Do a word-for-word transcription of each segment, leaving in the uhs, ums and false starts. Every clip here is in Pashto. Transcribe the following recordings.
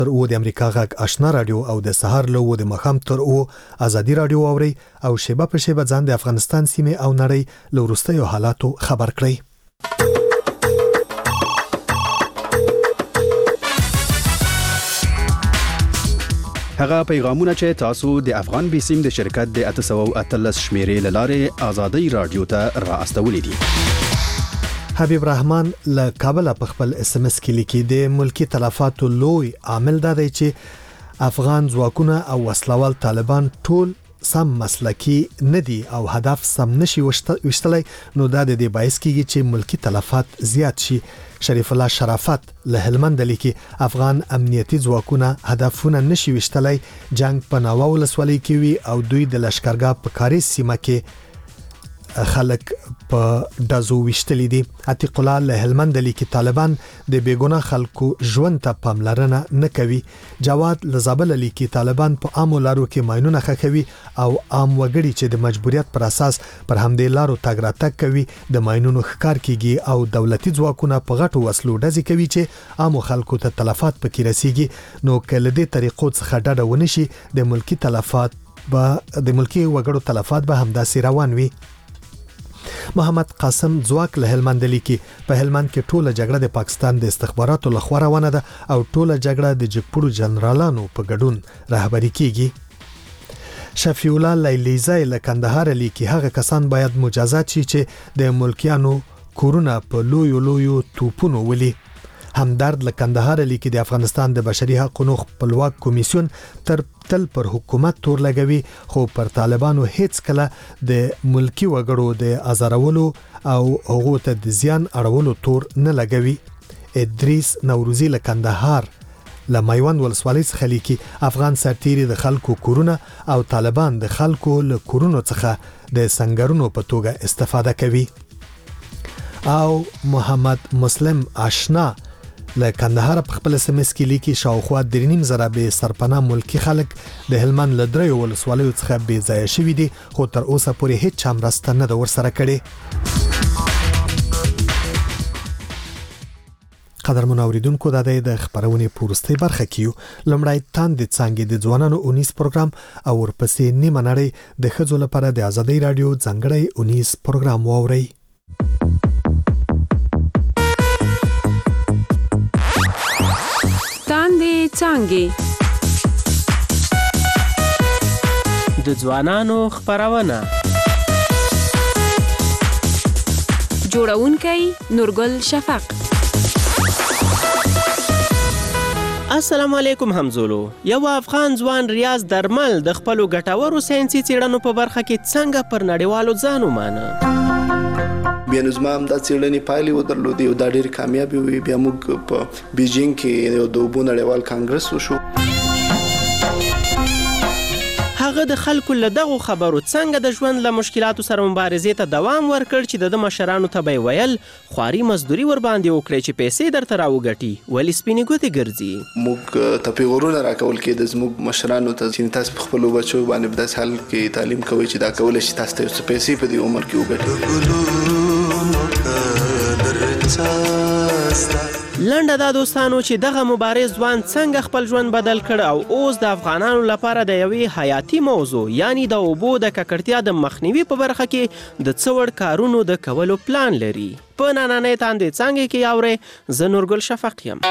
تر او د امریکا غږ آشنا رادیو او د سهار له و د مخام تر او ازادي رادیو اوري او شیبه په شیبه ځان د افغانستان سیمه او نړۍ له وروستیو حالاتو خبر کړئ. هغه پیغامونه چې تاسو د افغان بیسیم د شرکت د اته سوه اتلس شمیرې لاره ازادي رادیو ته را استولې دي. حبیب رحمان له کابل په خپل اس ام اس کې لیکي د ملکی تلفاتو لوی عامل دا دی چې افغان ځواکونه او وسلوال طالبان ټول سم مسلکی ندي او هدف سم نشي وشتلای، نو دا د دې باعث کیږي چې ملکی تلفات زیات شي. شریف الله شرافت له هلمند لیکي افغان امنیتي ځواکونه هدفونه نشي وشتلای، جنگ په ناوه ولسوالۍ کې وي او دوی د لشکرګاه په کاري سیمه کې خلک په دازو وشتلی دي. عتیق الله له هلمند لیکي طالبان د بیګونه خلکو ژوند ته پاملرنه نه کوي. جواد لزابل لیکي طالبان په عامو لارو کې ماینونه خخوي او عام وګړي چې د مجبوریت پر اساس پر همدې لارو تګ راتګ کوي د ماینونو ښکار کیږي او دولتي ځواکونه په غټو وسلو ډزې کوي چې عامو خلکو ته تلفات پکې رسیږي. نو کله دې طریقو څخه ډډه ونشي د ملکی تلفات به د ملکی وګړو تلفات به همداسې روان وي. محمد قاسم ځواک له هلمند لیکي په هلمند کې ټوله جګړه د پاکستان د استخباراتو لخوا روانه ده او ټوله جګړه د جګپړو جنرالانو په ګډون رهبري کیږي. شفیع الله لیلیزای له کندهار لیکي هغه کسان باید مجازات شي چې د ملکیانو کورونه په لویو لویو توپونو ولي. همدرد له کندهار لیکي د افغانستان د بشري حقوقو خپلواک کمیسیون تر تل پر حکومت تور لګوي، خو پر طالبانو هیڅ کله د ملکی وګړو د ازارولو او هغه ته د زیان اړولو تور نه لګوي. ادریس نوروزی له کندهار له میوند ولسوالۍ څخه لیکي افغان سرتیري د خلکو کورونه او طالبان د خلکو له کورونو څخه د سنگرونو په توګه استفاده کوي. او محمد مسلم آشنا له کندهار په خپل اس ام اس کې لیکي شاوخوا درې نیم زره به سرپناه ملکی خلک د هلمند له دریو ولسوالیو څخه بې ځایه شوي دي، خو تر اوسه پورې هیڅ چا مرسته نه ده ورسره کړې. قدرمن اوریدونکو دا د خبرونې په وروستۍ برخه کې یو. لومړی تاندې څانګې د ځوانانو اونیس پروګرام او ورپسې نیمه نړۍ د ښځو لپاره د ازادۍ رادیو ځانګړی اونیس پروګرام واورئ. تاندې څانګې د ځوانانو خبرونه جوړونکی نورګل شفق. السلام علیکم همزولو. یو افغان ځوان ریاض درمل د خپلو ګټورو ساینسي څېړنو په برخه کې څنګه پر نړیوالو ځان ومانه. بیا نو زما هم دا څېړنې پایلې ودرلودې او دا ډېرې کامیابې وې. بیا موږ په بیجینګ کې یو د اوبو نړیوال کانګرس وشو. هغه د خلکو له دغو خبرو څنګه د ژوند له مشکلاتو سره مبارزې ته دوام ورکړ چې د ده مشرانو ته به یې ویل خواري مزدوري ورباندې وکړئ چې پیسې درته راوګټي، ولې سپینې ګوتې ګرځي. موږ ته پیغورونه راکول کېده زموږ مشرانو ته چې تاسو په خپلو بچو باندې په داسې حال کې تعلیم کوئ چې دا کولی شي تاسو ته یو څه پیسې په دې عمر کې وګټي. لنډه دا دوستانو چې دغه مبارز ځوان څنګه خپل ژوند بدل کړ او اوس د افغانانو لپاره د یوې حیاتي موضوع یعنی د اوبو د ککړتیا د مخنیوي په برخه کې د څه وړ کارونو د کولو پلان لري. په نننۍ تاندې څانګې کې اورئ، زه نورګل شفق یم.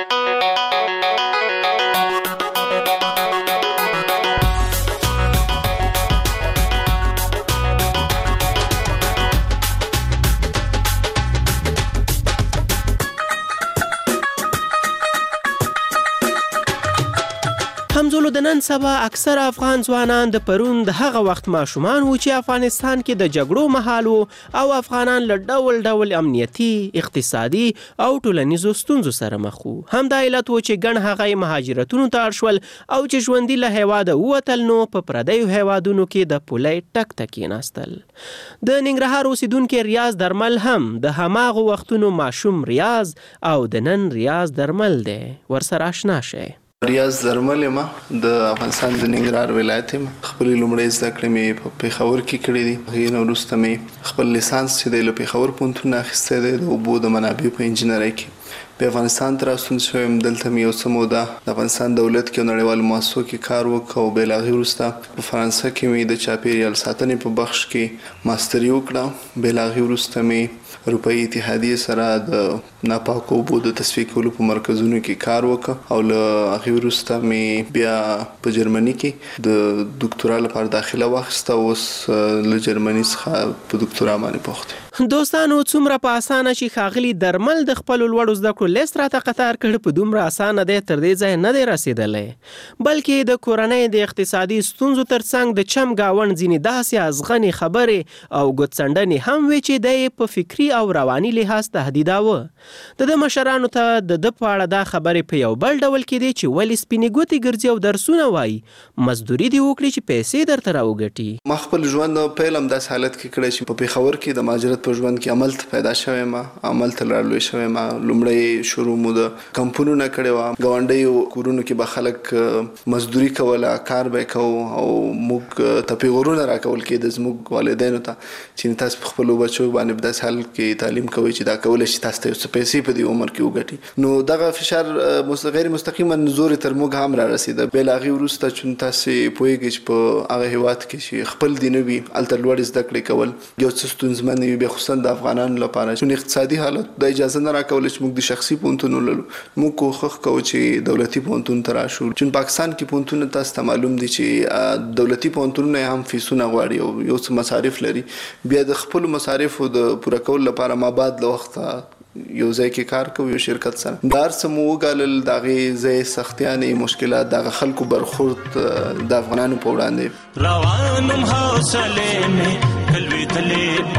همزولو د نن سبا اکثر افغان ځوانان د پرون د هغه وخت ماشومان وو چې افغانستان کې د جګړو مهال وو او افغانان له ډول ډول امنیتي، اقتصادي او ټولنیزو ستونزو سره مخ وو. همدا علت و چې ګڼ هغه یې مهاجرتونو ته اړ شول او چې ژوندي له هیواده ووتل نو په پردیو هیوادونو کې د پولۍ ټک ته کېناستل. د ننګرهار اوسیدونکی ریاض درمل هم د هماغو وختونو ماشوم ریاض او د نن ریاض درمل دی. ورسره اشنا شئ. ریاض درمل یم، د افغانستان د ننګرهار ولایت یم. خپلې لومړۍ زده کړې مې په پېښور کې کړې دي. هغې نه وروسته مې خپل لیسانس چې دی له پېښور پوهنتون نه اخیستی دی د اوبو د منابعو په انجینرۍ کې. په افغانستان ته راستون شوم. دلته مې یو څه موده د افغانستان دولت کې نړیوالو مؤسسو کې کار وکړ او بل هغې وروسته په فرانسه کې مې د چاپیریال ساتنې په بخش کې ماستري وکړه. بل هغې وروسته مې اروپایي اتحادیې سره د ناپاکو اوبو د تصفیې کولو په مرکزونو کې کار وکړ او له هغې وروسته مې بیا په جرمني کې د دکتورا لپاره داخله واخیسته. اوس له جرمني څخه په دکتورا باندې بوخت یم. دوستانو څومره په اسانه چې ښاغلي درمل د خپلو لوړو زده کړو لیست راته قطار کړ په دومره اسانه دی تر دې ځای نه دی رسېدلی، بلکې د کورنۍ د اقتصادي ستونزو ترڅنګ د چم ګاونډ ځینې داسې ازغنې خبرې او ګوتڅنډنې هم وې چې دی په فکري او رواني لحاظ تهدیداوه. د ده مشرانو ته د ده په اړه دا خبرې په یو بل ډول کې دي چې ولې سپینې ګوتې ګرځي او درسونه وایي، مزدوري دې وکړي چې پیسې درته راوګټي. ما خپل ژوند پیل هم داسې حالت کې کړی چې په پېښور کې د مهاجرت په ژوند کې عمل ته پیدا شوی ما عمل ته رالوی شوی ما لومړی شروع مو د کمپونونه کړی وه. ګاونډیو کورونو کې به خلک مزدوري کوله، کار به یې کوو او موږ ته پیغورونه راکول کېده زموږ والدینو ته چې تاسو په خپلو بچو باندې په داسې حال کې تعلیم کوئ چې دا کولی شي تاسو ته یو څه پیسې په دې عمر کې وګټي. نو دغه فشار غیر مستقیما زور تر موږ هم را رسېده. بل هغې وروسته چې تاسې پوهېږئ چې په هغه هېواد کې چې خپل دین وي هلته لوړې زده کړې کول یو څه ستونزمن وي، بیا خصوصا د افغانانو لپاره چې اقتصادي حالت د اجازه نه راکوله چې موږ د شخصي پوهنتون ولرو. موږ کوښښ کوو چې دولتي پوهنتون ته راشو. چې پاکستان کې پوهنتونونه تاسو ته معلوم دي چې دولتي پوهنتونونه هم فیسونه غواړي او یو څه مصارف لري. بیا د خپلو مصارفو د پوره کولو لپاره ما بعد له وخته یو ځای کې کار کوو یو شرکت سره. دا هر څه مو وګالل، د هغې ځای سختیانې مشکلات، د هغه خلکو برخورد د افغانانو په وړاندې. روانم حوصلې مې کلوېدلې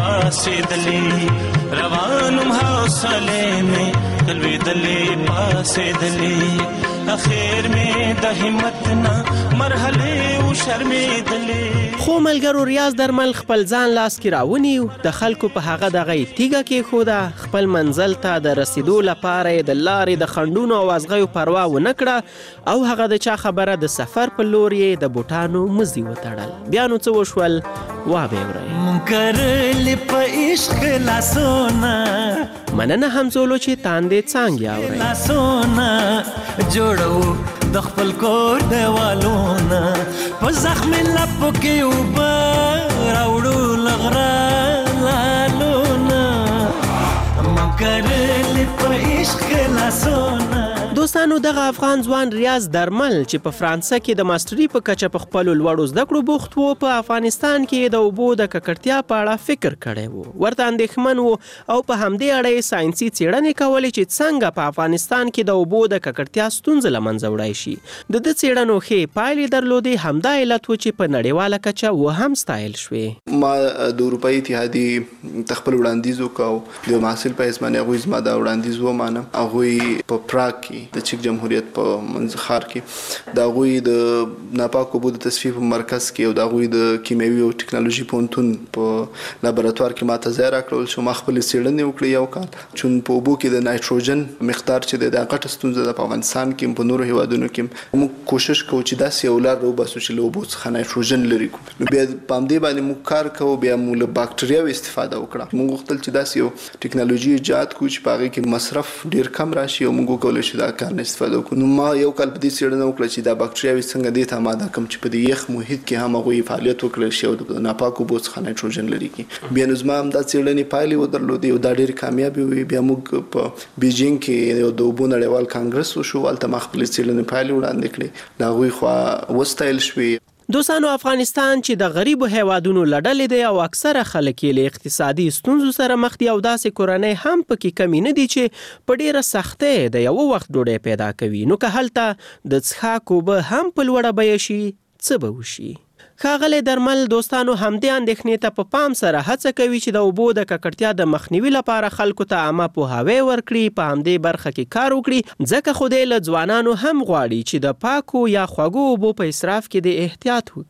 پاسېدلې، روانم حوصلې مې کلوېدلې پاسېدلې، اخیر مې د همت نه مرحلې و شرمېدلې. خو ملګرو ریاض درمل خپل ځان لاس کې راونیو، د خلکو په هغه دغه یې تیږه کېښوده، خپل منزل ته د رسیدو لپاره یې د لارې د خنډونو او ازغیو پروا ونه کړه او هغه د چا خبره د سفر په لور یې د بوټانو مزي وتړل. بیا نو څه وشول وابه ورئ. منکرلې په عشق لاسونه مننه همزولو چې تاندې څانګې اورئ. لاسونه جوړو د خپل کور دیوالونه، په زخمي لپو کې اوبه راوړو لغره لالونه، منکرلې په عشق لاسونه. دوستانو دغه افغان ځوان ریاض درمل چې په فرانسه کې د ماستري په کچه په خپلو لوړو زده کړو بوخت و، په افغانستان کې د اوبو د ککړتیا په اړه فکر کړی و، ورته اندېښمن و او په همدې اړه یې ساینسي څېړنې کولې چې څنګه په افغانستان کې د اوبو د ککړتیا ستونزه له منځه وړی شي. د ده څېړنو ښې پایلې درلودې، همدا علت و چې په نړیواله کچه و هم ستایل شوې. ما د اروپایي اتحادیې ته خپل وړاندیز وکړ د محصل په حیث باندې. هغوی زما دا وړاندیز ومانه. هغوی په پراګ کې د چک جمهوریت په منځ ښار کې د هغوی د ناپاکو اوبو د تصفیې په مرکز کې او د هغوی د کیمیاوي او ټکنالوژي پوهنتون په لابراتوار کې ماته ځای راکړل شو. ما خپلې څېړنې وکړې یو کال، چون په اوبو کې د نایټروجن مقدار چې دی دا غټه ستونزه ده په افغانستان کې په نورو هیوادونو کې. موږ کوشش کوو چې داسې یو لار راوباسو چې له اوبو څخه نایټروجن لرې کړو. نو بیا په همدې باندې موږ کار کوو. بیا موږ له باکټریاوو استفاده وکړه. موږ غوښتل چې داسې یو ټکنالوژي ایجاد کړو چې په هغې کې مصرف ډېر کم راشي او موږ وکولی شو دا کار نه استفاده وکړو. نو ما یو کال په دې څېړنه وکړه چې دا باکټریاوې څنګه دې ته اماده کړم چې په دې یخ محیط کې هم هغوی فعالیت وکړی شي او د ناپاکو اوبو څخه نایټروجن لرې کړي. بیا نو زما هم دا څېړنې پایلې ودرلودې او دا ډېرې کامیابې وې. بیا موږ په بیجینګ کې د اوبو نړیوال کانګرس وشو، هلته ما خپلې څېړنې پایلې وړاندې کړې، د هغوی خوا وستایل شوې. دوستانو افغانستان چې د غریبو هیوادونو له ډلې دی او اکثره خلک یې له اقتصادي ستونزو سره مخ دي او داسې کورنۍ هم پکې کمی نه دي چې په ډېره سختۍ د یوه وخت ډوډۍ پیدا کوي. نو که هلته د څښاک اوبه هم په لوړه بیه شي څه به وشي؟ ښاغلی درمل دوستانو همدې اندېښنې ته په پام سره هڅه کوي چې د اوبو د ککړتیا د مخنیوي لپاره خلکو ته عامه پوهاوی ورکړي، په همدې برخه کې کار وکړي، ځکه خو دی له ځوانانو هم غواړي چې د پاکو یا خوږو اوبو په اصراف کې د احتیاط وکړي.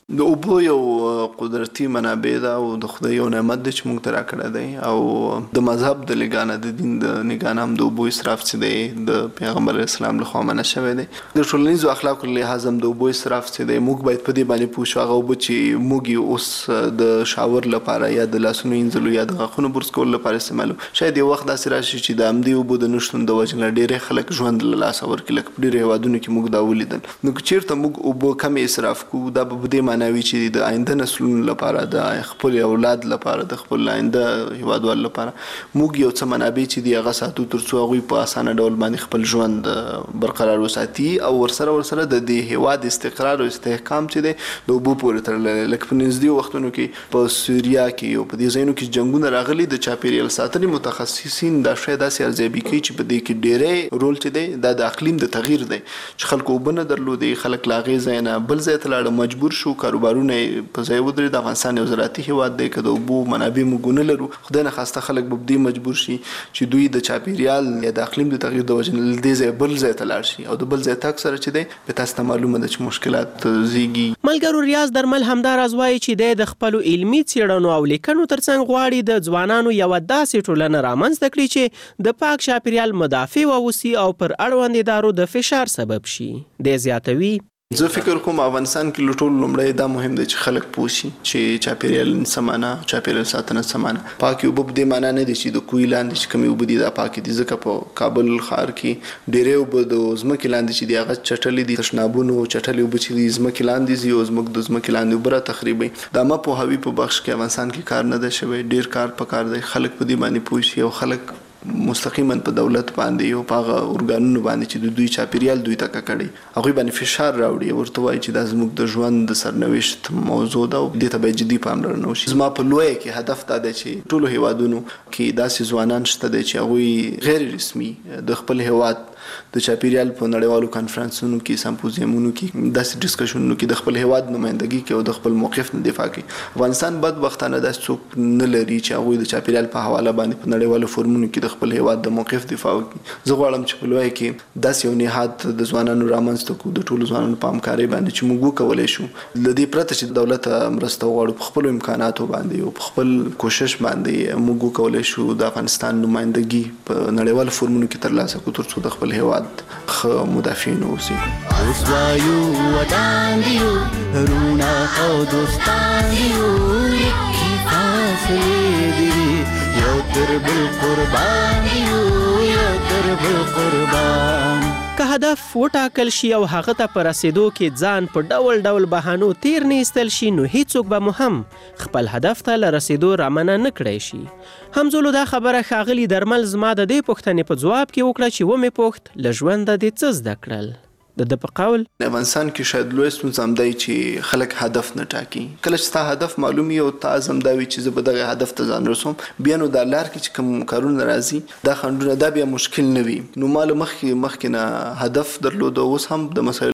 د اوبو یو قدرتي منابع ده او د خدای یو نعمت دی چې موږ ته راکړی دی او د مذهب د لګانه د دین د نګانه هم د اوبو اسراف چې دی د پیغمبر اسلام لخوا منع شوی دی. د ټولنیزو اخلاقو له لحاظه هم د اوبو اسراف چې دی موږ باید په دې باندې پوه شو. هغه اوبه چې موږ اوس د شاور لپاره یا د لاسونو وینځلو یا د غاښونو برس کولو لپاره استعمالو، شاید یو وخت داسې راشي چې د همدې اوبو د نشتون د وجې نه ډېری خلک ژوند له لاسه ورکړي. لکه په ډېرو هېوادونو کې موږ دا ولیدل. نو که چېرته موږ اوبه کمې اسراف کوو دا به په دې معنی وي چې د آینده نسلونو لپاره د خپل اولاد لپاره د خپل آینده هیوادوالو لپاره موږ یو څه منابع چې دی هغه ساتو تر څو هغوی په اسانه ډول باندې خپل ژوند برقرار وساتي او ورسره ورسره د دې هیواد استقرار او استحکام چې دی د اوبو پورې تړلی. لکه په نږدې وختونو کې په سوریا کې او په دې ځایونو کې جنګونه راغلي، د چاپیریال ساتنې متخصصین دا شی داسې ارزیابي کوي چې په دې کې ډېری رول چې دی دا د اقلیم د تغییر دی چې خلکو اوبه نه درلودې، خلک له هغې ځای نه بل ځای ته لاړه، مجبور شو کاروبارونه په ځای ودرېد. افغانستان یو زراعتي هیواد دی، که د اوبو منابع موږ ونه لرو خدای نخواسته خلک به په دې مجبور شي چې دوی د چاپیریال یا د اقلیم د تغییر د وجې نه له دې ځایه بل ځای ته لاړ شي او د بل ځای تګ سره چې دی به تاسو ته معلومه ده چې مشکلات زیږي. ملګرو ریاض درمل همداراز وایي چې دی د خپلو علمي څېړنو او لیکنو ترڅنګ غواړي د ځوانانو یوه داسې ټولنه رامنځته کړي چې د پاک چاپیریال مدافع واوسي او پر اړوند ادارو د فشار سبب شي. دی زیاتوي زه فکر کوم افغانستان کې له ټولو لومړی دا مهم دی چې خلک پوه شي چې چاپیریال څه معنا، چاپیریال ساتنه څه معنا. پاکې اوبه په دې معنا نه دي چې د کوهي لاندې چې کومې اوبه دي دا پاکې دي، ځکه په کابل ښار کې ډېرې اوبه د ځمکې لاندې چې دي هغه چټلې دي، تشنابونو چټلې اوبه چې دي ځمکې لاندې ځي او زموږ د ځمکې لاندې اوبه راتخریبوي. د عامه پوهاوي په بخش کې افغانستان کې کار نه دی شوی، ډېر کار پکار دی. خلک په دې باندې پوه شي او خلک مستقیما په دولت باندې او په هغه ارګانونو باندې چې د دوی چاپیریال دوی ته ککړي هغوی باندې فشار راوړي، ورته وایي چې دا زموږ د ژوند د سرنوشت موضوع ده او دې ته باید جدي پاملرنه وشي. زما په لویه کې هدف دا دی چې ټولو هیوادونو کې داسې ځوانان شته دی چې هغوی غیر رسمي د خپل هیواد د چاپیریال په نړیوالو کانفرنسونو کې، سمپوزیمونو کې، داسې ډسکشنونو کې د خپل هیواد نمایندګي کوي او د خپل موقف نه دفاع کوي. افغانستان بدبختانه داسې څوک نه لري چې هغوی د چاپیریال په حواله باندې په نړیوالو فورمونو کې د خپل هیواد د موقف دفاع وکړي. زه غواړم چې په لویه کې داسې یو نهاد د ځوانانو رامنځته کړو، د ټولو ځوانانو په همکارۍ باندې چې موږ وکولی شو له دې پرته چې دولت مرسته وغواړو، په خپلو امکاناتو باندې او په خپل کوشش باندې موږ وکولی شو د افغانستان نمایندګي په نړیوالو فورمونو کې ترلاسه کړو تر څو د خپل هیواد ښه مدافعین اوسي. اوس وایو ودان دیو رونا او دوستان دیو یکی فاصلې دی یو تر بل قربان دیو یو تر بل قربان. که هدف وټاکل شي او هغه ته په رسیدو کې ځان په ډول ډول بهانو تیر نه ایستل شي نو هیڅوک به مو هم خپل هدف ته له رسیدو رامنع نه کړی شي. همزولو دا خبره ښاغلي درمل زما د دې پوښتنې په ځواب کې وکړه چې ومې پوښت له ژونده دې څه زده کړل. د ده په قول افغانستان کې شاید لوی ستونزه هم دی چې خلک هدف نه ټاکي. کله چې ستا هدف معلوم وي او تا عزم دا وي چې زه به دغه هدف ته ځان رسوم، بیا نو دا لار کې چې کوم کارونه راځي دا خنډونه دا بیا مشکل نه وي. نو ما له مخکې مخکې نه هدف درلود او اوس هم د مسایلو